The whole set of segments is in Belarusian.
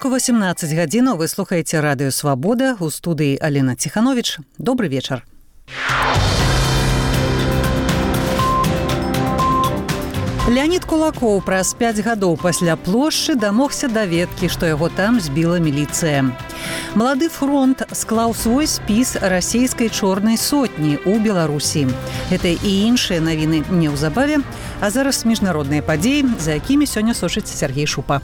Ранку 18 гадзінаў вы слухаеце радыё «Свабода», у студыі Алена Ціхановіч. Добры вечар. Леонид Кулакоў праз 5 гадоў пасля плошчы дамогся даведкі, што яго там збіла міліцыя. Малады фронт склаў свой спіс расійскай чорнай сотні ў Беларусі. Гэта і іншыя навіны неўзабаве, а зараз міжнародныя падзеі, за якімі сёння сочыць Сергей Шупа.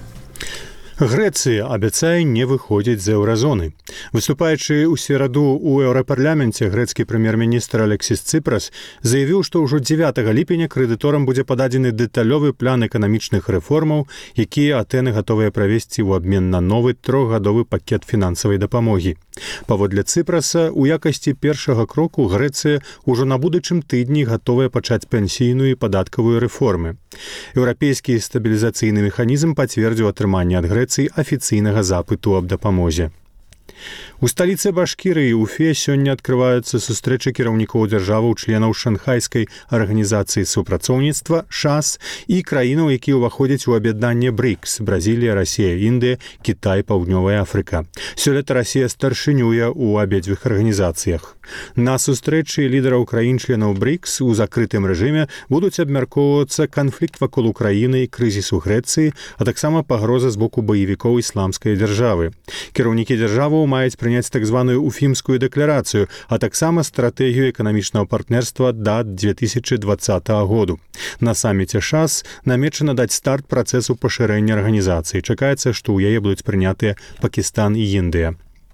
Грэцыя абяцае не выходзіць з еўразоны. Выступаючы ў сераду ў еўрапарламенце, грэцкі прэм'ер-міністр Алексіс Цыпрас заявіў, што ўжо 9 ліпеня крэдыторам будзе пададзены дэталёвы план эканамічных рэформаў, якія Атэны гатовыя правесці ў абмен на новы 3-гадовы пакет фінансавай дапамогі. Паводле Цыпраса, у якасці першага кроку Грэцыя ўжо на будучым тыдні гатовая пачаць пенсійную і падаткавую рэформы. Еўрапейскі стабілізацыйны механізм пацвердзіў атрыманне ад Грэцыі афіцыйнага запыту аб дапамозе. У сталіцы Башкірыі Уфе сёння адкрываюцца сустрэчы кіраўнікоў дзяржаваў членаў Шанхайскай арганізацыі супрацоўніцтва ШАС і краінаў, якія ўваходзяць у аб'яднанне БРИКС – Бразілія, Расія, Індыя, Кітай, Паўднёвая Афрыка. Сёлета Расія старшынюе ў абедзвюх арганізацыях. На сустрэчы лідараў краін-членаў БРИКС у закрытым рэжыме будуць абмяркоўвацца канфлікт вакол Украіны і крызіс у Грэцыі, а таксама пагроза з боку баевікоў ісламскай дзяржавы. Кіраўнікі дзяржаваў маюць прыняць так званую Уфімскую дэкларацыю, а таксама стратэгію эканамічнага партнерства да 2020 году. На саміце ШАС намечана даць старт працэсу пашырэння арганізацыі. Чакаецца, што ў яе будуць прынятыя Пакістан і Індыя.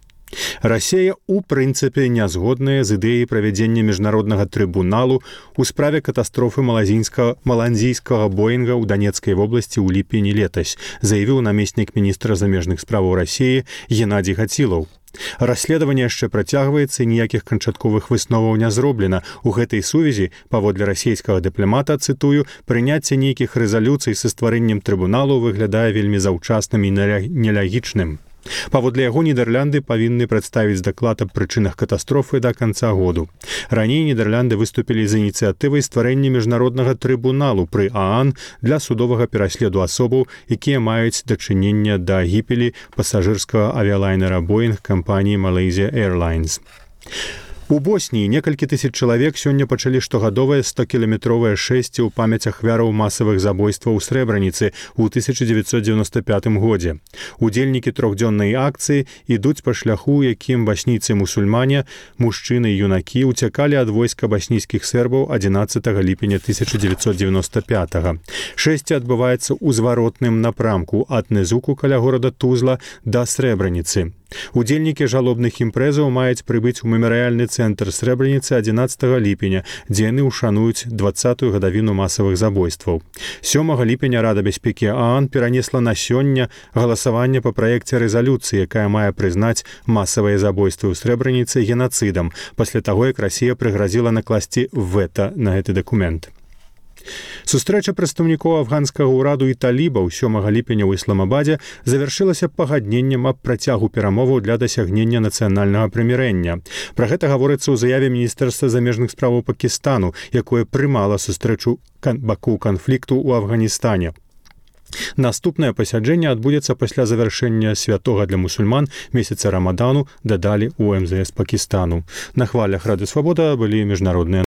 Расія у прынцыпе не згодная з ідэяй правядзення міжнароднага трыбуналу у справе катастрофы маландзійскага Боінга ў Данецкай вобласці ў ліпені летась, заявіў намеснік міністра замежных справаў Расіі Геннадзій Гацілаў. Расследаванне яшчэ працягваецца, ніякіх канчатковых высноваў не зроблена. У гэтай сувязі, паводле расійскага дыпламата, цытую, прыняцце нейкіх рэзалюцый са стварэннем трыбуналу выглядае вельмі заўчасным і нелягічным. Паводле яго Нідерлянды павінны прадставіць даклад аб прычынах катастрофы да канца году. Раней Нідерлянды выступілі з ініцыятывай стварэння міжнароднага трыбуналу пры ААН для судовага пераследу асобаў, якія маюць дачыненне да гібелі пасажырскага авіялайнера Боінг кампаніі Malaysia Airlines. У Босніі некалькі тысяч чалавек сёння пачалі штогадовае 100-кіламетровае шэсце ў памяць ахвяраў масавых забойстваў у Срэбраніцы ў 1995 годзе. Удзельнікі трохдзённай акцыі ідуць па шляху, якім баснійцы-мусульмане, мужчыны і юнакі уцякалі ад войска баснійскіх сербаў 11 ліпеня 1995. Шэсце адбываецца ў зваротным напрамку ад Незуку каля горада Тузла да Срэбраніцы. Удзельнікі жалобных імпрэзаў маюць прыбыць у мемарыяльны цэнтр Срэбраніцы 11 ліпеня, дзе яны ўшануюць 20-ю гадавіну масавых забойстваў. 7 ліпеня Рада бяспекі ААН перанесла на сёння галасаванне па праекце рэзалюцыі, якая мае прызнаць масавыя забойствы ў Срэбраніцы генацыдам, пасля таго, як Расія прыгразіла накласці вэта на гэты дакумент. Сустрэча прадстаўнікоў афганскага ўраду і талібаў 7 ліпеня ў Ісламабадзе завяршылася пагадненнем аб працягу перамоваў для дасягнення нацыянальнага прымірэння. Пра гэта гаворыцца ў заяве Міністэрства замежных справаў Пакістану, якое прымала сустрэчу бакоў канфлікту ў Афганістане. Наступнае пасяджэнне адбудзецца пасля завяршэння святога для мусульман месяца Рамадану, дадалі ў МЗС Пакістану. На хвалях Радыё Свабода былі міжнародныя